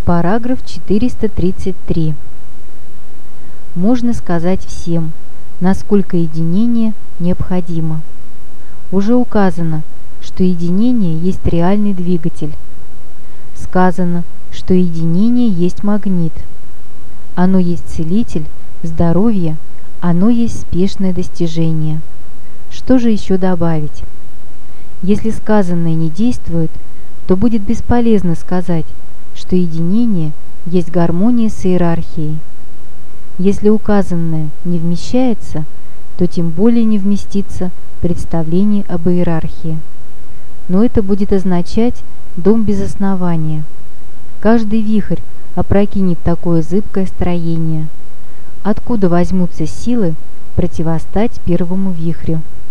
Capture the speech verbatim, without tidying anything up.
Параграф четыреста тридцать три. Можно сказать всем, насколько единение необходимо. Уже указано, что единение есть реальный двигатель. Сказано, что единение есть магнит. Оно есть целитель, здоровье, оно есть спешное достижение. Что же еще добавить? Если сказанное не действует, то будет бесполезно сказать, что единение есть гармония с иерархией. Если указанное не вмещается, то тем более не вместится представление об иерархии. Но это будет означать дом без основания. Каждый вихрь опрокинет такое зыбкое строение. Откуда возьмутся силы противостать первому вихрю?